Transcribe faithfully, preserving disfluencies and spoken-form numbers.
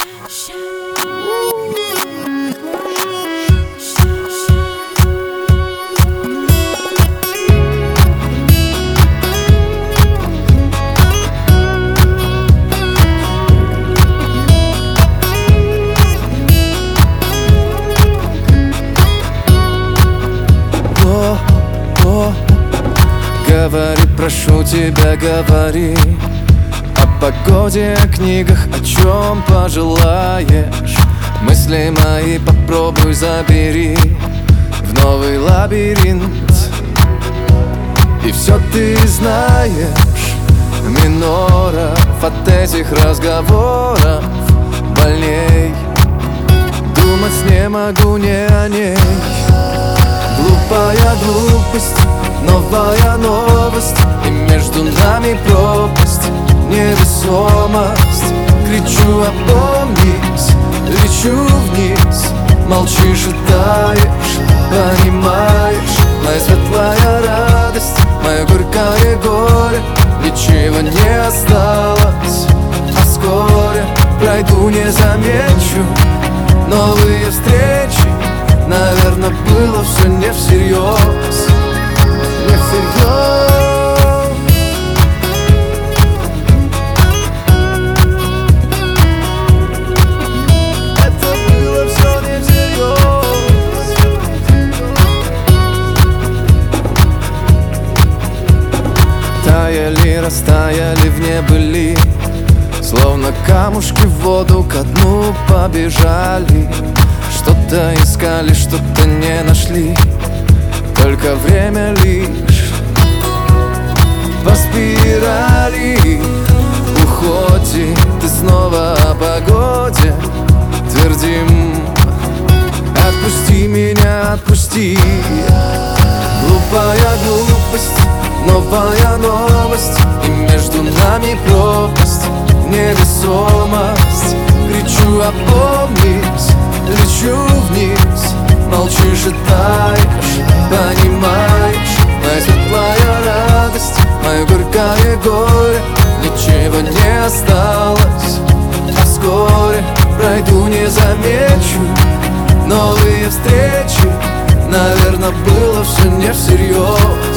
Говори, прошу тебя, говори о погоде, о книгах, о чем пожелаешь. Мысли мои попробуй забери в новый лабиринт. И все ты знаешь, миноров от этих разговоров больней. Думать не могу не о ней. Глупая глупость, новая новость, и между нами пропасть, невесомость. Кричу, опомнись, лечу вниз. Молчишь и таешь, понимаешь, моя светлая радость, мое горькое горе. Ничего не осталось, а вскоре пройду, не замечу новые встречи. Наверное, было все не всерьез, не всерьез. Это было все не всерьез. Таяли, растаяли в небыли, словно камушки в воду ко дну побежали. Что-то искали, что-то не нашли, только время лишь по спирали уходит. И снова о погоде твердим: отпусти меня, отпусти. Глупая глупость, новая новость, и между нами пропасть, невесомость. Кричу, опомнись, лечу вниз. Молчишь и таешь, понимаешь, моя светлая радость, мое горькое горе. Ничего не осталось, а вскоре пройду, не замечу новые встречи. Наверное, было все не всерьез.